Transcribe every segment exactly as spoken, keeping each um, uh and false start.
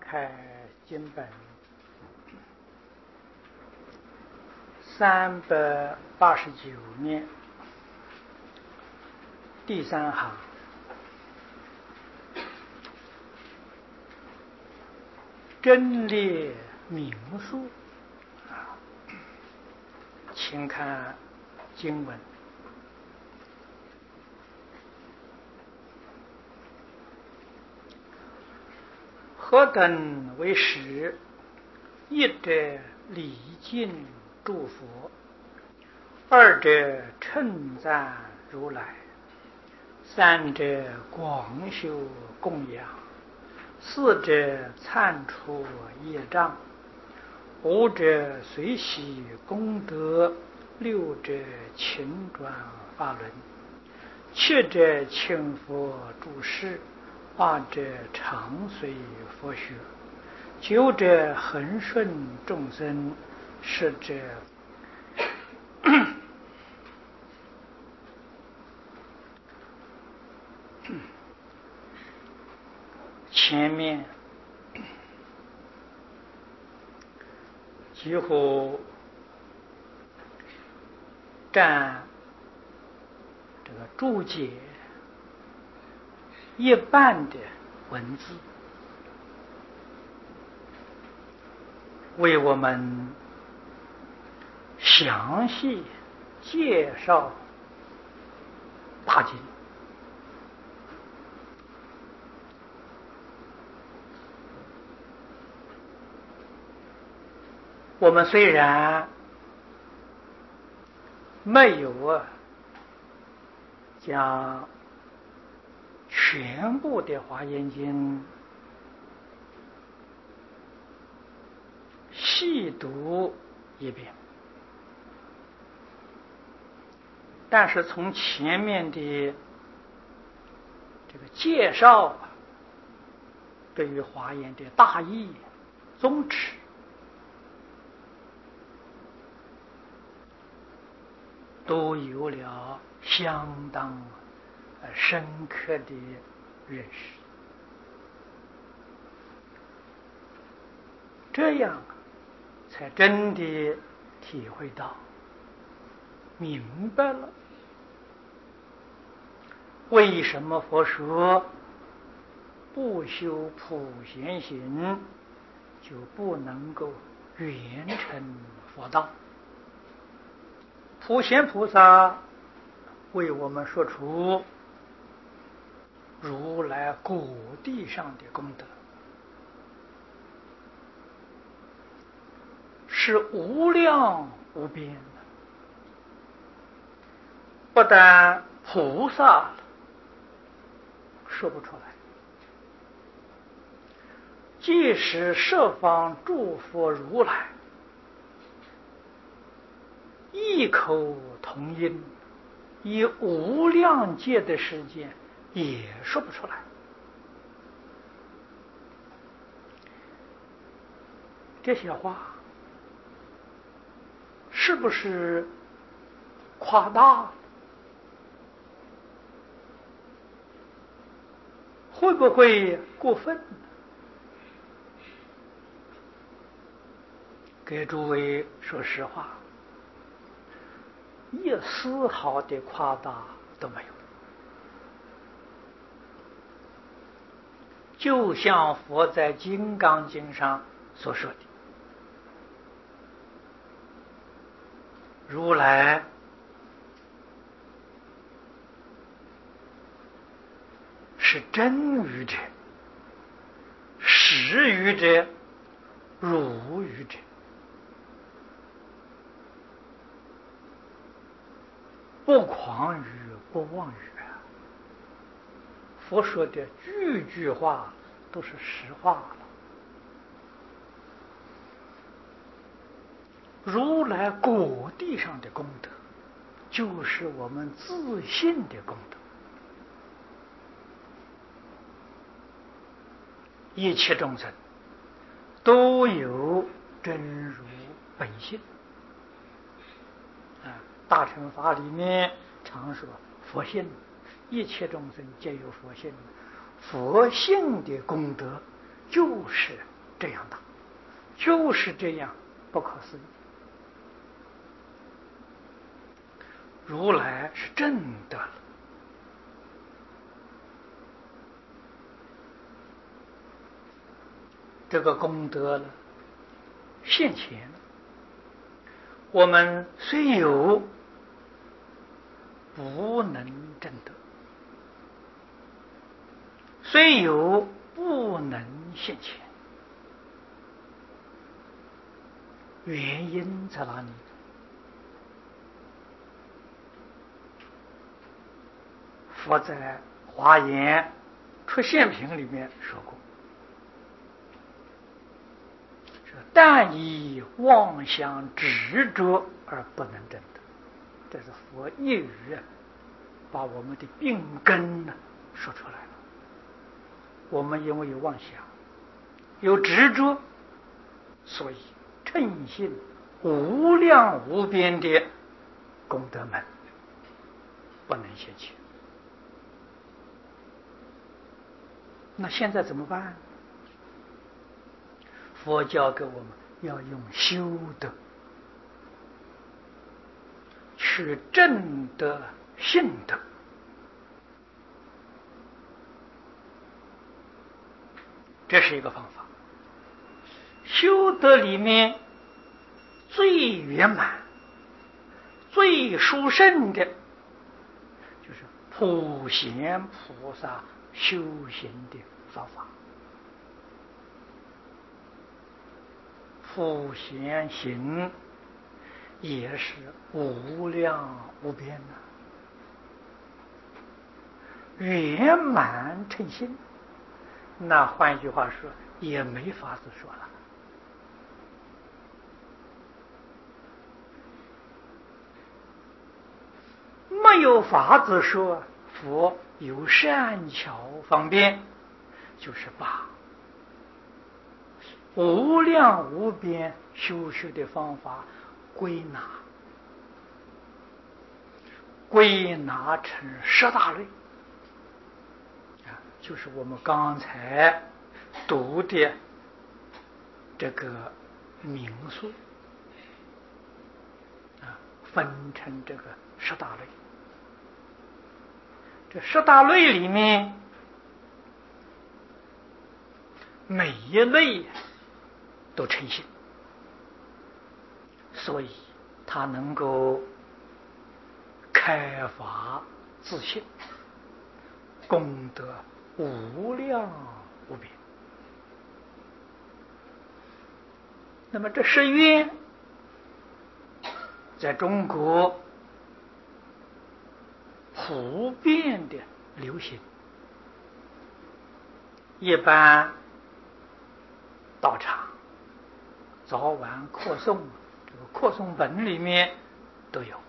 开经本三百八十九面第三行，真烈名数啊，请看经文。何等为实？一者礼敬诸佛，二者称赞如来，三者广修供养，四者忏除业障，五者随喜功德，六者勤转法轮，七者请佛住世，八者常随佛学，九者恒顺众生，十者前面几乎占这个注解一半的文字，为我们详细介绍大经。我们虽然没有啊将全部的《华严经》细读一遍，但是从前面的这个介绍，对于华严的大义宗旨都有了相当深刻的认识，这样才真的体会到明白了为什么佛说不修普贤行就不能够圆成佛道。普贤菩萨为我们说出如来果地上的功德，是无量无边的，不但菩萨说不出来，即使十方诸佛如来异口同音，以无量劫的时间也说不出来。这些话是不是夸大了？会不会过分？给诸位说实话，一丝毫的夸大都没有。就像佛在《金刚经》上所说的，如来是真语者、实语者、如语者，不诳语不妄语。佛说的句句话都是实话了。如来果地上的功德，就是我们自信的功德。一切众生都有真如本性啊，大乘法里面常说佛性，一切众生皆有佛性。佛性的功德就是这样大，就是这样不可思议。如来是真的了，这个功德了现前，我们虽有，不能证得；虽有，不能现前。原因在哪里？佛在《华严出现品》里面说过，但以妄想执着而不能证得。这是佛一语把我们的病根呢说出来了。我们因为有妄想，有执着，所以称信无量无边的功德门不能现前。那现在怎么办？佛教给我们要用修德去证得信德。这是一个方法。修德里面最圆满、最殊胜的，就是普贤菩萨修行的方法。普贤行也是无量无边呐、圆满称心。那换一句话说，也没法子说了。没有法子说，佛有善巧方便，就是把无量无边修学的方法归纳归纳成十大类，啊，就是我们刚才读的这个名数，啊，分成这个十大类。这十大类里面，每一类都称心，所以它能够开发自信，功德无量无边。那么这十愿在中国普遍的流行，一般道场早晚课诵，这个课诵本里面都有，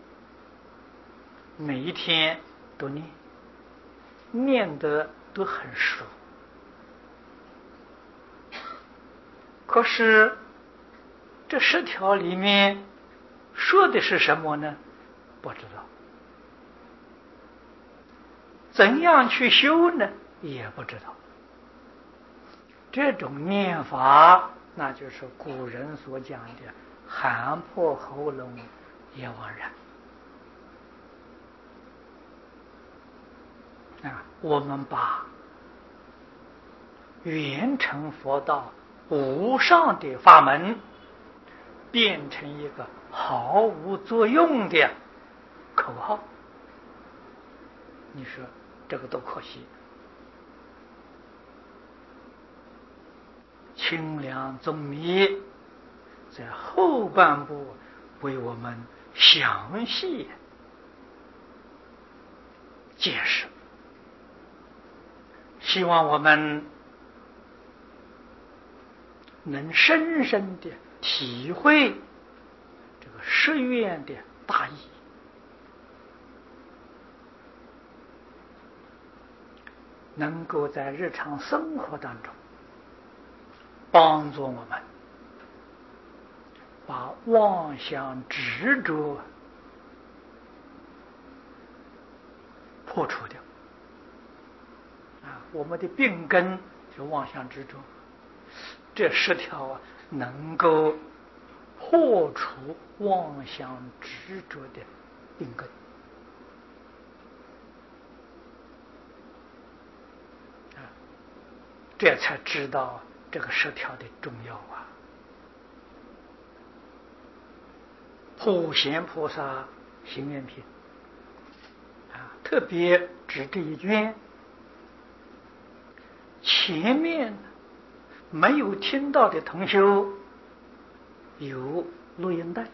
每一天都念，念得都很熟。可是这十条里面说的是什么呢？不知道。怎样去修呢？也不知道。这种念法，那就是古人所讲的喊破喉咙也枉然。啊，我们把圆成佛道无上的法门变成一个毫无作用的口号，你说这个多可惜。清凉宗密在后半部为我们详细解释，希望我们能深深的体会这个十愿的大义，能够在日常生活当中帮助我们把妄想执着破除掉。啊，我们的病根就妄想执着， 这十条啊，能够破除妄想执着的病根啊，这才知道这个十条的重要啊。普贤菩萨行愿品啊，特别指这一卷，前面没有听到的同修有录音带，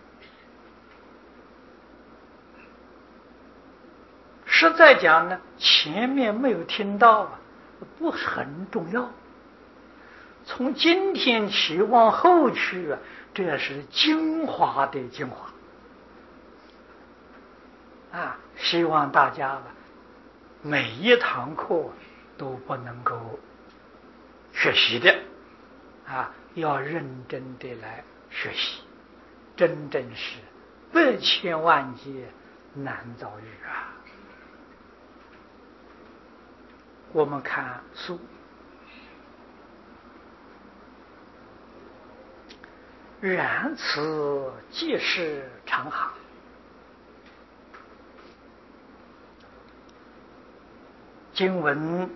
实在讲呢，前面没有听到啊，不是很重要。从今天起往后去啊，这是精华的精华啊！希望大家吧，每一堂课都不能够学习的啊，要认真的来学习，真正是百千万劫难遭遇啊！我们看书，然此即是长行。经文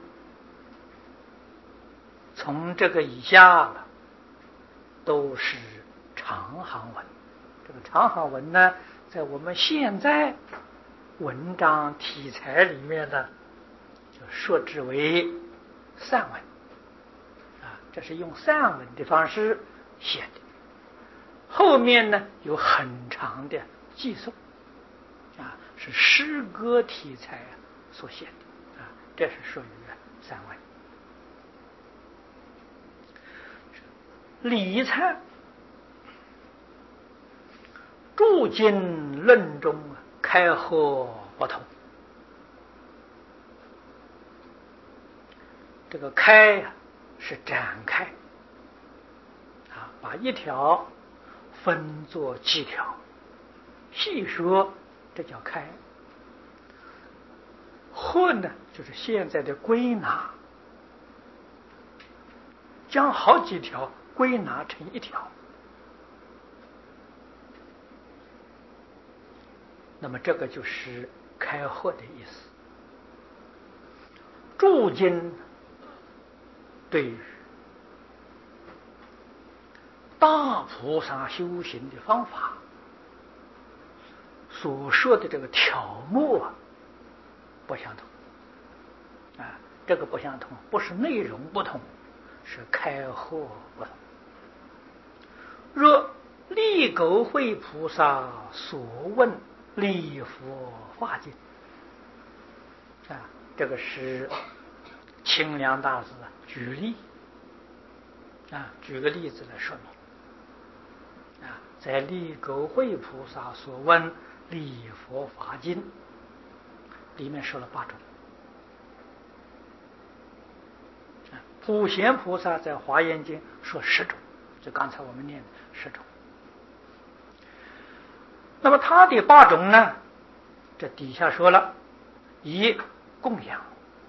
从这个以下了，都是长行文。这个长行文呢，在我们现在文章题材里面呢，就说之为散文啊，这是用散文的方式写的。后面呢有很长的记诵啊，是诗歌题材啊所写的啊，这是属于散文。理参诸经论中开合不同，这个开呀、啊、是展开啊，把一条分作几条，细说，这叫开。合呢，就是现在的归纳，将好几条归纳成一条。那么这个就是开合的意思。诸经对于大菩萨修行的方法所说的这个条目啊，不相同啊，这个不相同，不是内容不同，是开合不同。若立狗会菩萨所问礼佛化经啊，这个是清凉大师举例啊，举个例子来说明啊，在立狗会菩萨所问礼佛法经里面说了八种啊，普贤菩萨在华严经说十种，就刚才我们念的十种。那么他的八种呢，这底下说了：一供养，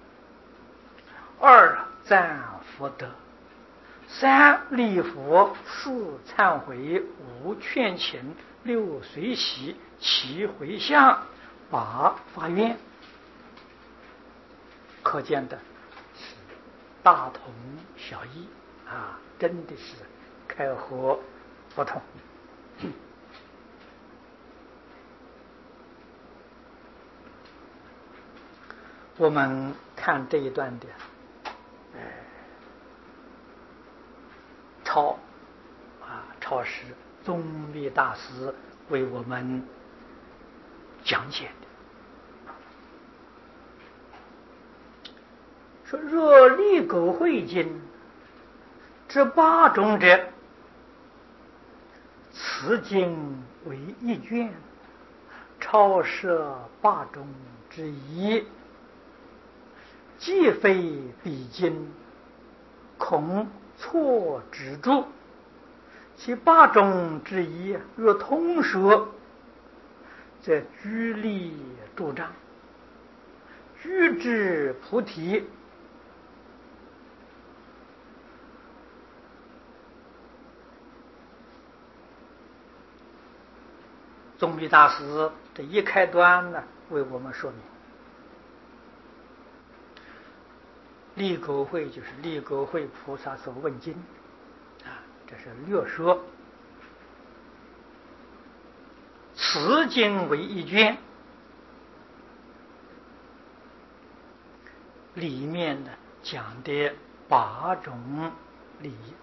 二赞福德，三礼佛，四忏悔，五劝请，六随喜，七回向，八发愿。可见的是大同小异啊，真的是开合不同。我们看这一段的呃抄啊，抄是宗密大师为我们讲解的。说若立狗会经这八种者，此经为一卷，超摄八种之一，既非彼经，恐错止住。其八种之一若通说，则居立助障，居至菩提， 宗密大师这一开端呢，为我们说明，立狗会就是立狗会菩萨所问经啊，这是略说。此经为一卷，里面呢讲的八种礼仪。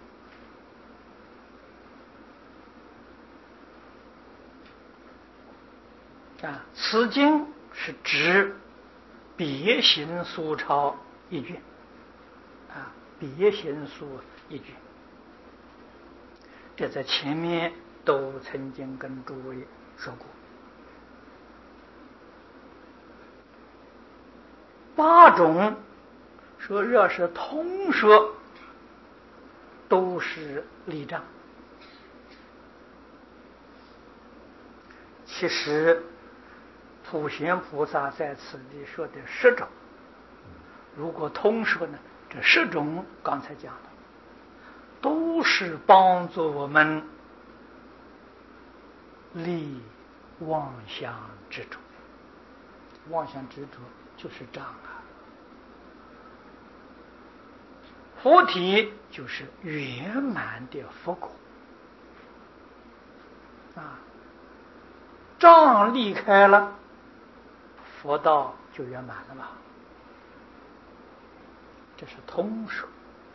啊，此经是指别行疏钞一卷，啊，别行疏一卷，这在前面都曾经跟诸位说过。八种说要是通说，都是礼障。其实普贤菩萨在此里说的十种，如果通说呢，这十种刚才讲的，都是帮助我们立妄想执着。妄想执着就是障啊，佛体就是圆满的佛果啊，障离开了，佛道就圆满了嘛。这是通说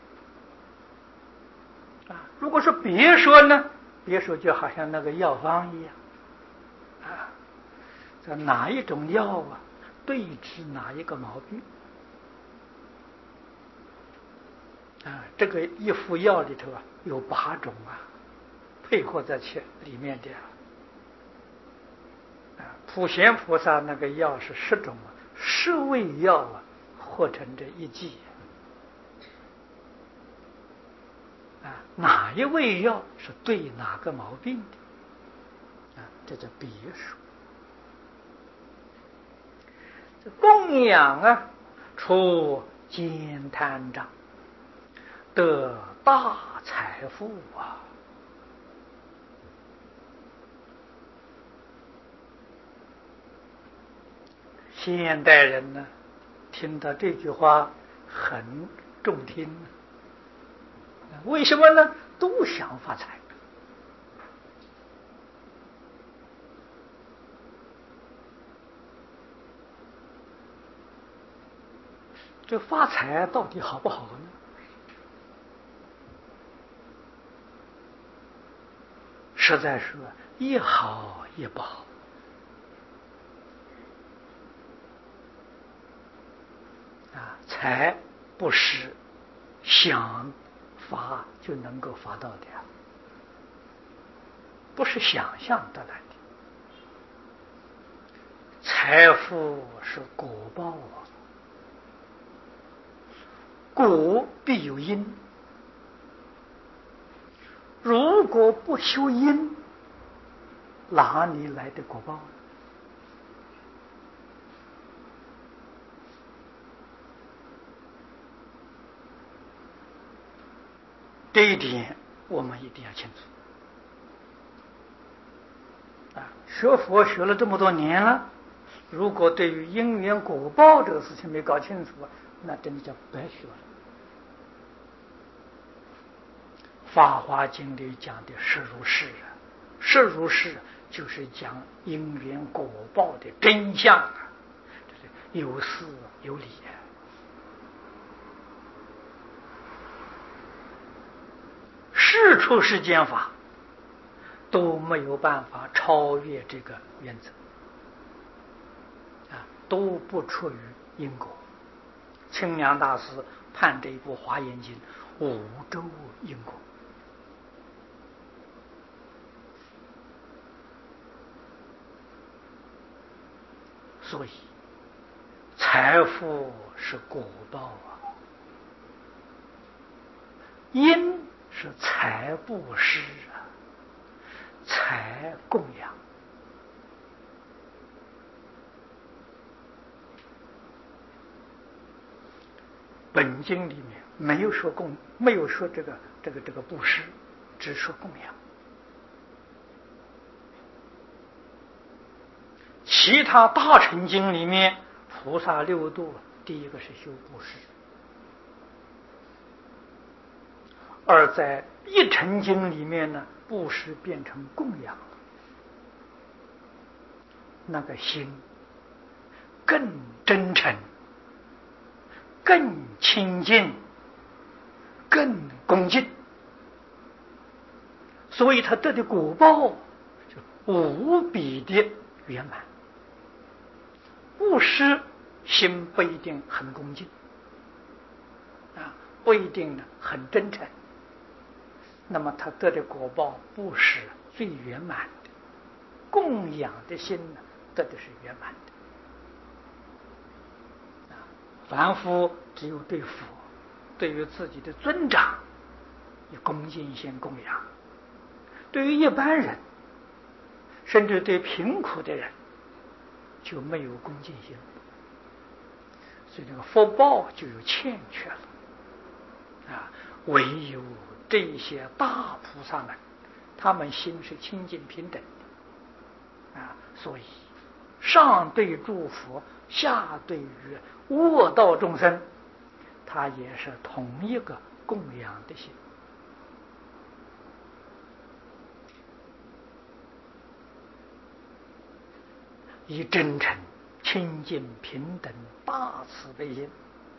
啊。如果是别说呢，别说就好像那个药方一样啊，这哪一种药啊，对治哪一个毛病啊？这个一副药里头啊，有八种啊，配合在去里面的啊。普贤菩萨那个药是十种啊，十味药啊，合成这一剂啊，哪一味药是对哪个毛病的啊？这叫别说。这供养啊，除兼贪障，得大财富啊。现代人呢，听到这句话很中听，为什么呢？都想发财。这发财到底好不好呢？实在说，一好一不好。啊，财不是想发就能够发到的，不是想象得来的。财富是果报啊，果必有因，如果不修因，哪里来的果报？这一点我们一定要清楚啊！学佛学了这么多年了，如果对于因缘果报这个事情没搞清楚，那真的叫白学了。《法华经》里讲的实如是啊，实如是就是讲因缘果报的真相啊，这是有事有理啊。世出世间法都没有办法超越这个原则啊，都不出于因果。清凉大师判这一部《华严经》五周因果，所以财富是果报啊，因是财布施啊，财供养。本经里面没有说供，没有说这个这个这个布施，只说供养。 其他大乘经里面，菩萨六度，第一个是修布施，而在一乘经里面呢，布施变成供养了，那个心更真诚，更清净，更恭敬，所以他得的果报就无比的圆满。布施心不一定很恭敬啊，不一定呢很真诚，那么他得的果报布施最圆满的，供养的心呢得的是圆满的啊。凡夫只有对佛，对于自己的尊长以恭敬心供养，对于一般人，甚至对贫苦的人就没有恭敬心，所以这个福报就有欠缺了啊。唯有这些大菩萨们，他们心是清净平等的啊，所以上对诸佛，下对于恶道众生，他也是同一个供养的心。以真诚、清净、平等、大慈悲心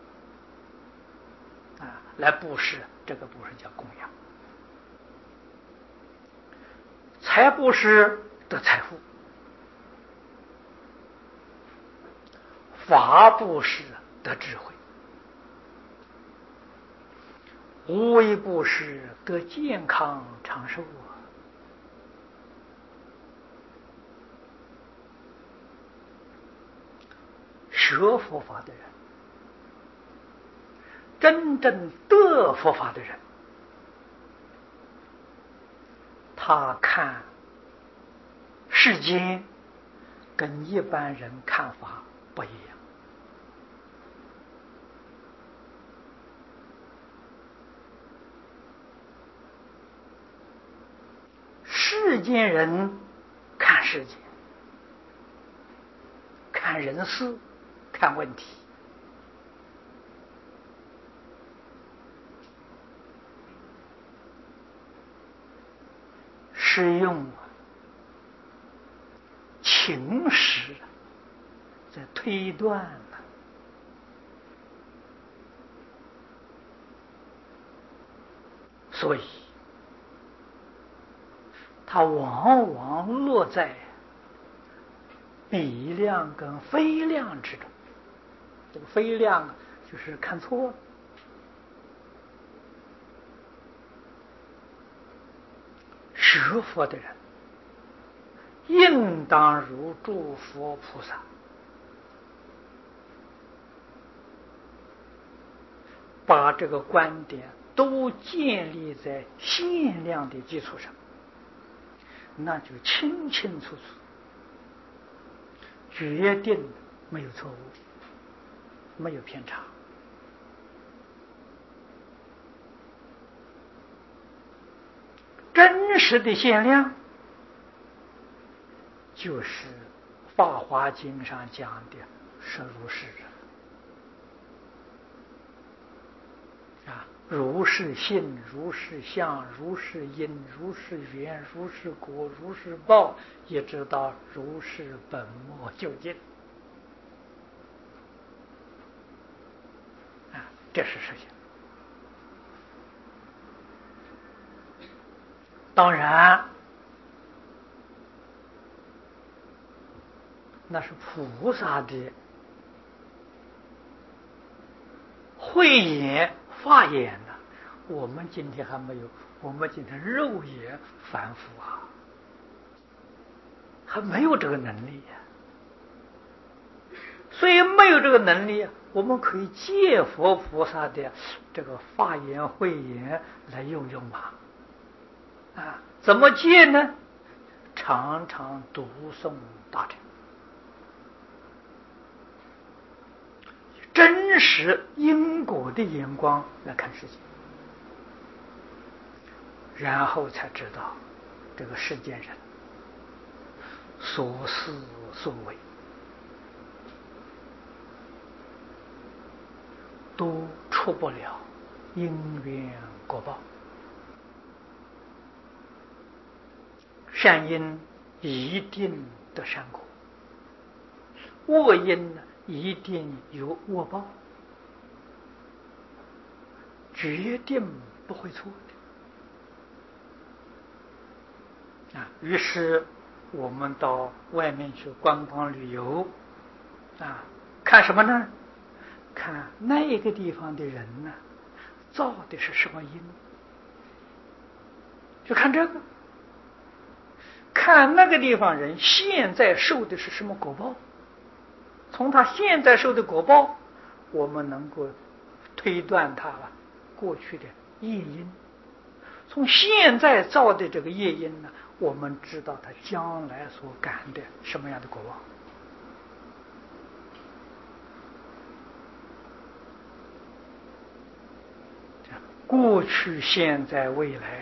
啊来布施，这个布施叫供养。财布施得财富，法布施得智慧，无为布施得健康长寿啊。学佛法的人，真正得佛法的人，他看世间跟一般人看法不一样。世间人看世界，看人事，看问题，是用情识在推断了，所以它往往落在比量跟非量之中。这个非量就是看错了。学佛的人应当如诸佛菩萨，把这个观点都建立在限量的基础上，那就清清楚楚，决定没有错误，没有偏差。真实的限量就是《法华经》上讲的实如是啊，如是性，如是相，如是因，如是缘，如是果，如是报，一直到如是本末究竟啊，这是实相。当然，那是菩萨的慧眼法眼呢、啊，我们今天还没有，我们今天肉眼凡夫啊，还没有这个能力呀、啊。所以没有这个能力，我们可以借佛菩萨的这个法眼慧眼来用用嘛。啊，怎么借呢？常常读诵大乘，真实因果的眼光来看世界，然后才知道这个世间人所思所为都出不了因缘果报。善因一定得善果，恶因呢一定有恶报，决定不会错的。啊，于是我们到外面去观光旅游，啊，看什么呢？看那一个地方的人呢，造的是什么因，就看这个。看那个地方人现在受的是什么果报，从他现在受的果报，我们能够推断他过去的业因。从现在造的这个业因呢，我们知道他将来所感的什么样的果报。过去、现在、未来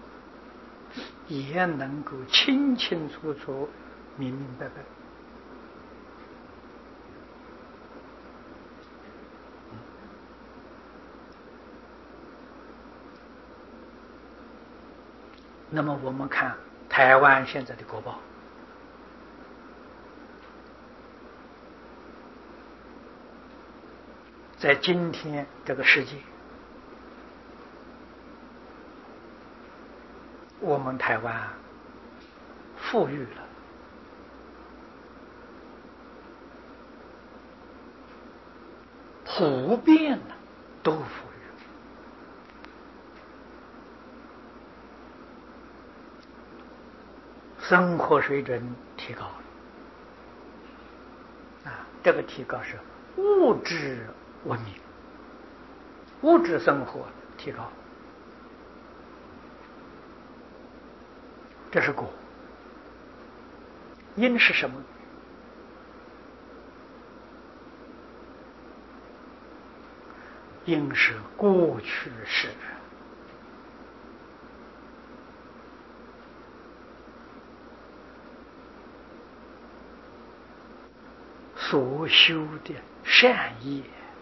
也能够清清楚楚、明明白白。那么我们看台湾现在的果报，在今天这个世界，我们台湾富裕了，普遍了都富裕，生活水准提高了。啊，这个提高是物质文明，物质生活提高，这是果。因是什么？因是过去式，所修的善业，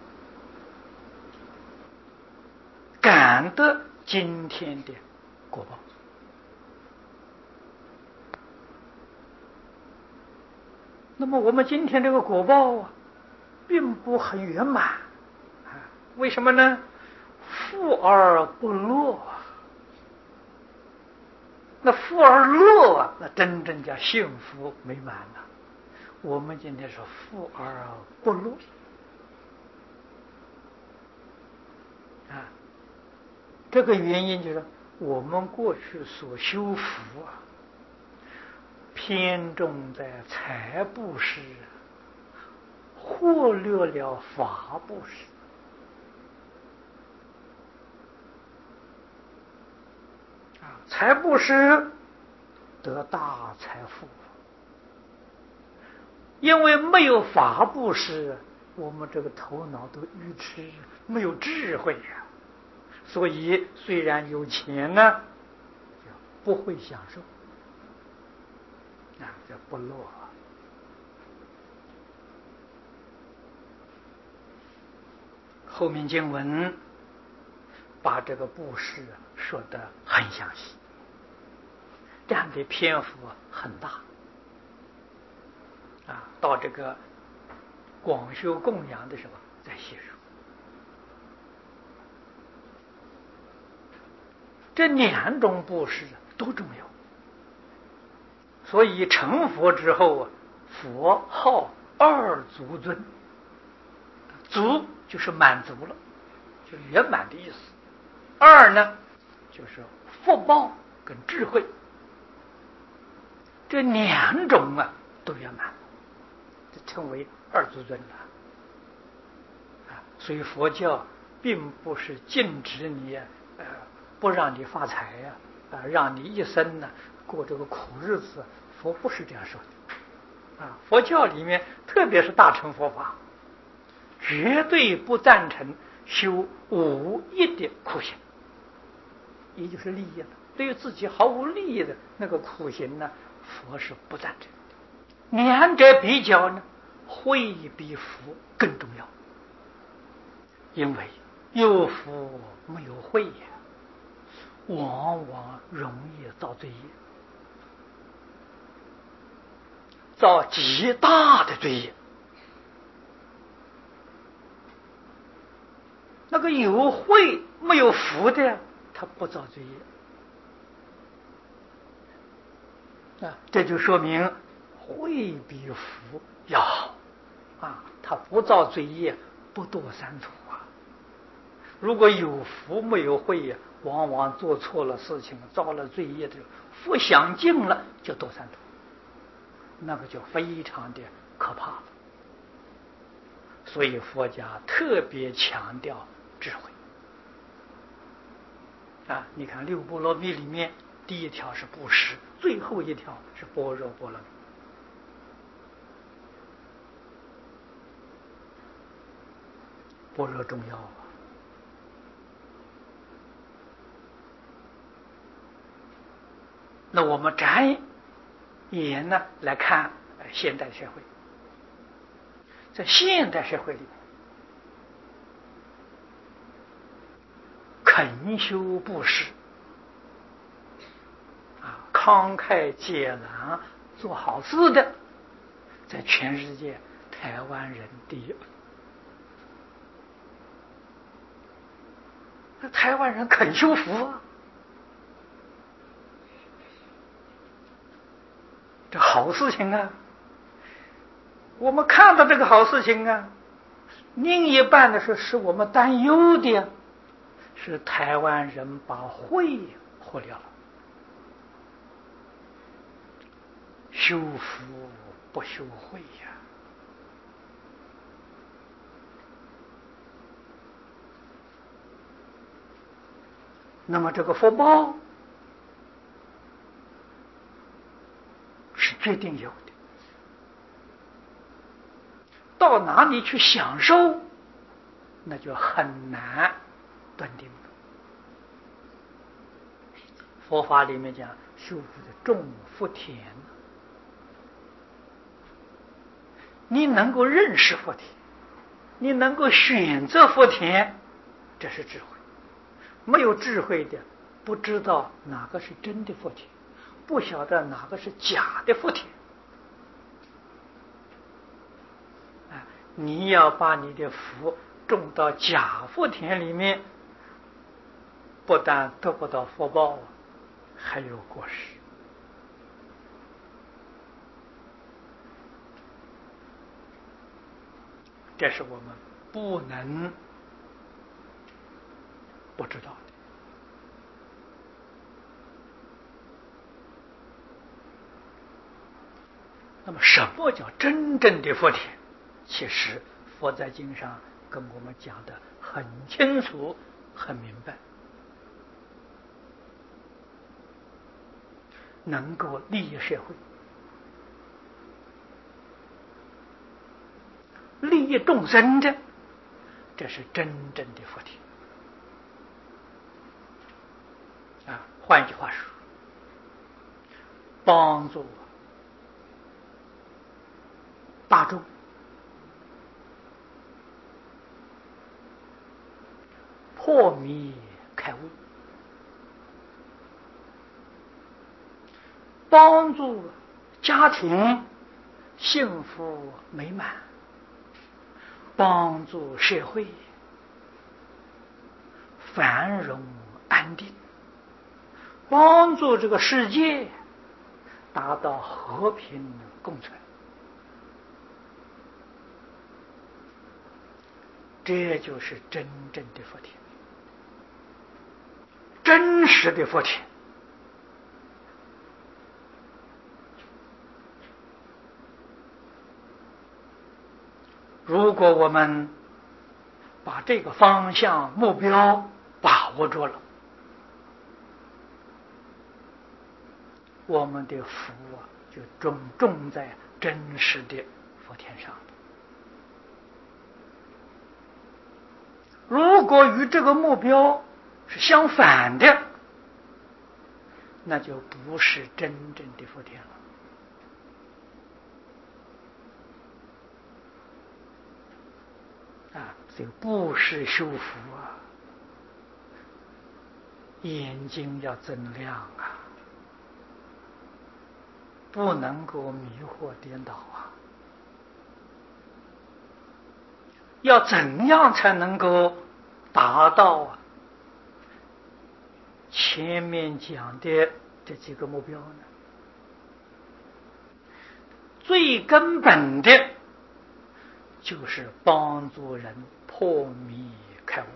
感得今天的果报。那么我们今天这个果报啊，并不很圆满啊，为什么呢？富而不乐。那富而乐啊，那真正叫幸福美满了。我们今天是富而不乐啊，这个原因就是我们过去所修福啊，偏重在财布施，忽略了法布施。啊，财布施得大财富，因为没有法布施，我们这个头脑都愚痴，没有智慧呀、啊，所以虽然有钱呢，不会享受，啊，这不乐。后面经文把这个布施说得很详细，占的篇幅很大啊。到这个广修供养的时候再细说。这两种布施都重要，所以成佛之后啊，佛号二足尊，足就是满足了，就是圆满的意思。二呢，就是福报跟智慧，这两种啊都圆满，这称为二足尊了。啊，所以佛教并不是禁止你呃不让你发财呀、啊，啊，让你一生呢过这个苦日子，佛不是这样说的。啊，佛教里面特别是大乘佛法，绝对不赞成修无益的苦行，也就是利益了。对于自己毫无利益的那个苦行呢，佛是不赞成的。两者比较呢，慧比福更重要。 因为有福没有慧呀，往往容易造罪业，造极大的罪业。那个有慧没有福的，他不造罪业啊，这就说明慧比福要好啊，他不造罪业，不堕三途啊。如果有福没有慧呀，往往做错了事情，造了罪业的，福享尽了就堕三途，那个就非常的可怕了。所以佛家特别强调智慧啊！你看六波罗蜜里面，第一条是布施，最后一条是般若波罗蜜。般若重要啊！那我们展眼呢来看现代社会，在现代社会里面，肯修布施啊，慷慨解囊做好事的，在全世界台湾人第一。那台湾人肯修福啊，这好事情啊！我们看到这个好事情啊，另一半的是使我们担忧的，是台湾人把慧忽略了。修福不修慧呀、啊！那么这个福报是决定有的，到哪里去享受，那就很难断定了。佛法里面讲修福的种福田，你能够认识福田，你能够选择福田，这是智慧。没有智慧的，不知道哪个是真的福田，不晓得哪个是假的福田。啊，你要把你的福种到假福田里面，不但得不到福报，还有过失。这是我们不能不知道的。那么什么叫真正的福田？其实佛在经上跟我们讲的很清楚很明白，能够利益社会，利益众生的，这是真正的福田啊！换句话说，帮助大众破迷开悟，帮助家庭幸福美满，帮助社会繁荣安定，帮助这个世界达到和平共存，这就是真正的福田，真实的福田。如果我们把这个方向目标把握住了，我们的福啊就种种在真实的福田上了。如果与这个目标是相反的，那就不是真正的福田了。啊， 所以布施修福啊，眼睛要增亮啊，不能够迷惑颠倒啊。要怎样才能够达到啊前面讲的这几个目标呢？最根本的就是帮助人破迷开悟。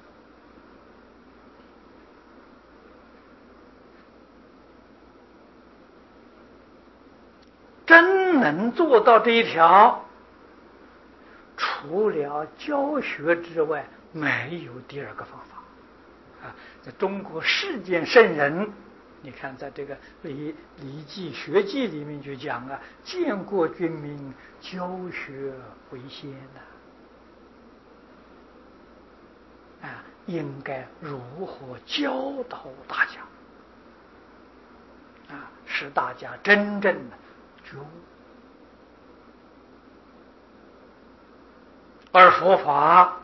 真能做到这一条，除了教学之外，没有第二个方法啊！在中国世间圣人，你看，在这个《礼礼记·学记》里面就讲啊，建国君民，教学为先呐、啊，啊，应该如何教导大家啊，使大家真正的觉悟。而佛法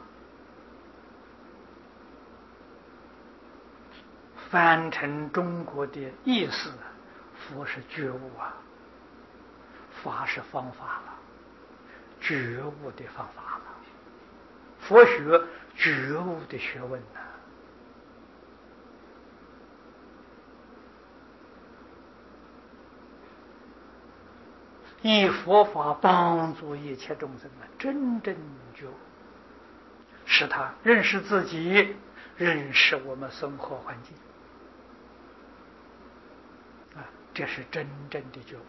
翻成中国的意思，佛是觉悟啊，法是方法了，觉悟的方法了。佛学觉悟的学问呢、啊，以佛法帮助一切众生啊，真正觉悟，使他认识自己，认识我们生活环境啊，这是真正的觉悟。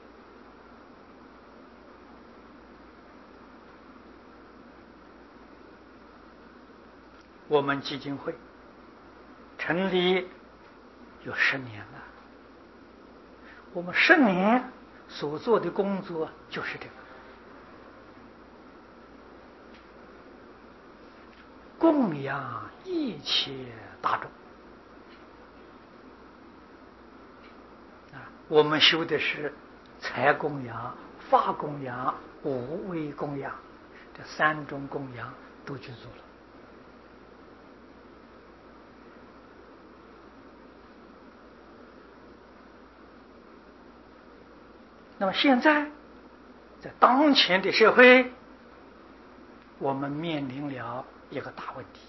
我们基金会成立有十年了，我们十年所做的工作就是这个，供养一切大众啊。我们修的是财供养、法供养、无为供养，这三种供养都去做了。那么现在在当前的社会，我们面临了一个大问题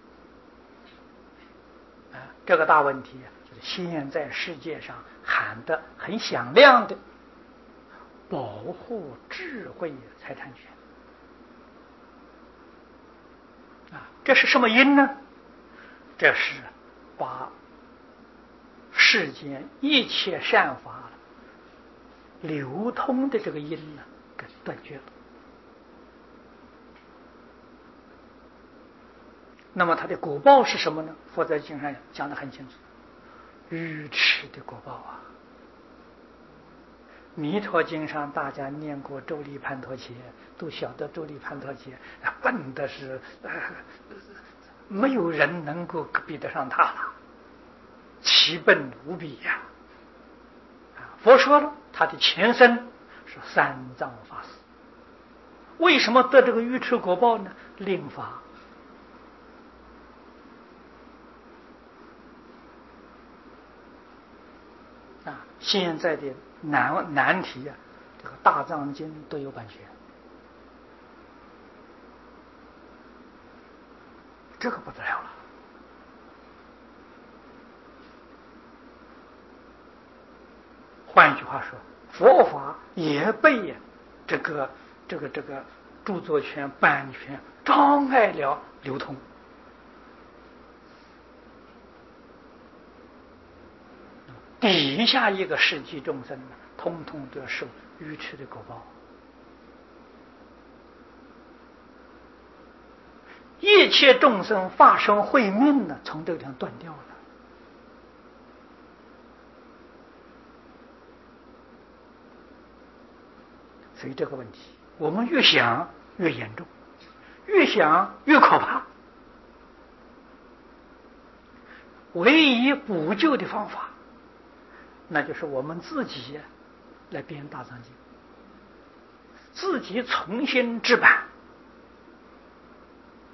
啊，这个大问题就是现在世界上喊得很响亮的保护智慧财产权啊，这是什么因呢？这是把世间一切善法流通的这个因呢，给断绝了。那么它的果报是什么呢？佛在经上讲得很清楚，愚痴的果报啊。弥陀经上大家念过周利盘陀伽，都晓得周利盘陀伽笨的是、呃、没有人能够比得上他了，奇笨无比呀、啊！佛说了，他的前身是三藏法师。为什么得这个愚痴果报呢？令法啊，现在的难难题啊，这个大藏经都有版权，这个不得了了。换句话说，佛法也被这个这个这个著作权、版权障碍了流通。底下一个世纪众生，通通都要受愚痴的果报。一切众生发生慧命呢，从这个地方断掉了。所以这个问题，我们越想越严重，越想越可怕。唯一补救的方法，那就是我们自己来编大藏经，自己重新制版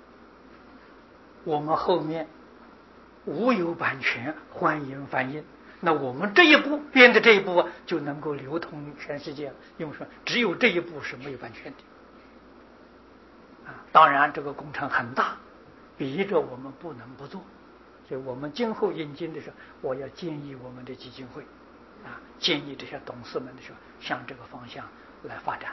我们后面无有版权，欢迎翻印。那我们这一部编的这一部啊，就能够流通全世界。因为说只有这一部是没有版权的啊。当然，这个工程很大，逼着我们不能不做。所以我们今后引进的时候，我要建议我们的基金会啊，建议这些董事们的时候，向这个方向来发展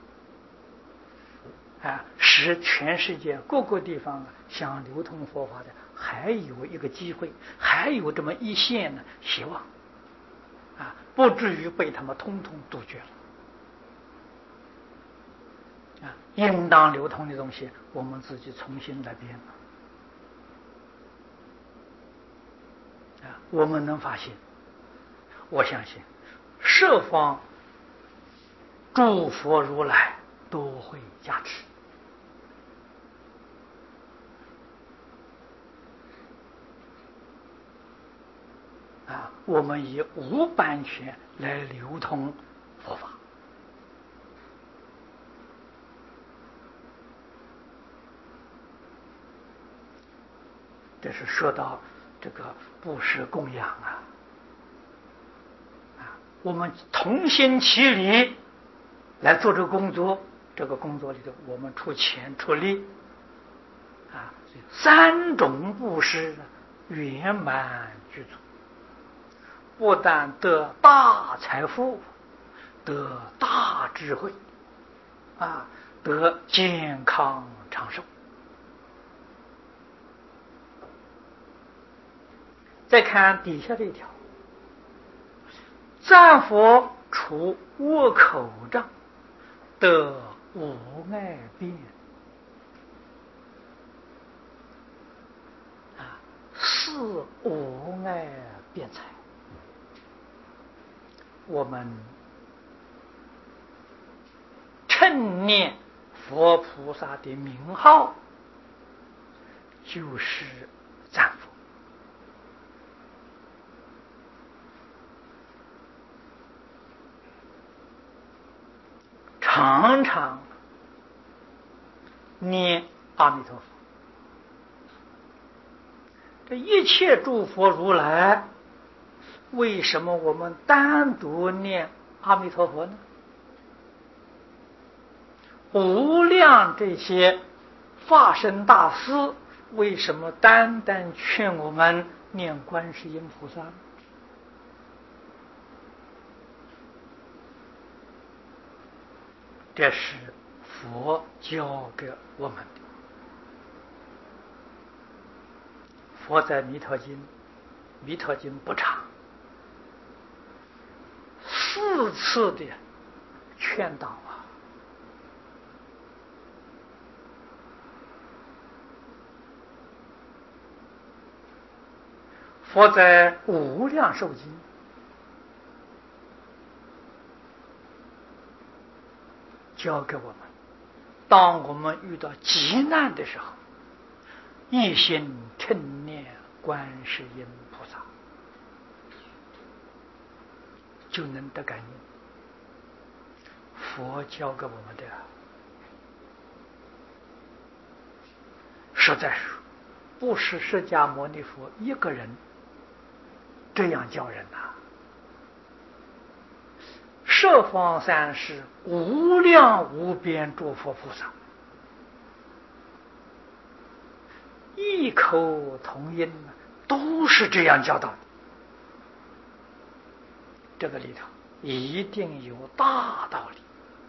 啊，使全世界各个地方想流通佛法的还有一个机会，还有这么一线的希望啊，不至于被他们通通杜绝了啊。应当流通的东西，我们自己重新来编啊。我们能发现，我相信十方诸佛如来都会加持啊。我们以无版权来流通佛法，这是说到这个布施供养啊。啊，我们同心齐力来做这个工作，这个工作里头，我们出钱出力啊，三种布施圆满具足，不但得大财富，得大智慧啊，得健康长寿。再看底下这一条，赞佛除恶口障，得无碍辩啊，是无碍辩才。我们称念佛菩萨的名号，就是赞佛。常常念阿弥陀佛，这一切诸佛如来，为什么我们单独念阿弥陀佛呢？无量这些法身大师，为什么单单劝我们念观世音菩萨呢？这是佛教给我们的。佛在弥陀经，弥陀经不长，四次的劝导啊，佛在无量寿经教给我们，当我们遇到急难的时候，一心称念观世音菩萨，就能得感应。佛教给我们的，实在是不是释迦牟尼佛一个人这样教人呐、啊？十方三世无量无边诸佛菩萨，异口同音，都是这样教导的。这个里头一定有大道理。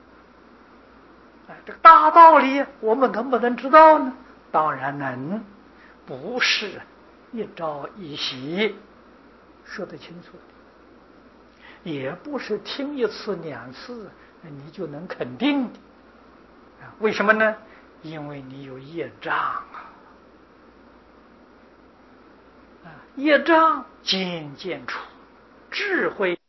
这个大道理我们能不能知道呢？当然能，不是一朝一夕说得清楚的，也不是听一次两次你就能肯定的。为什么呢？因为你有业障啊！业障渐渐除，智慧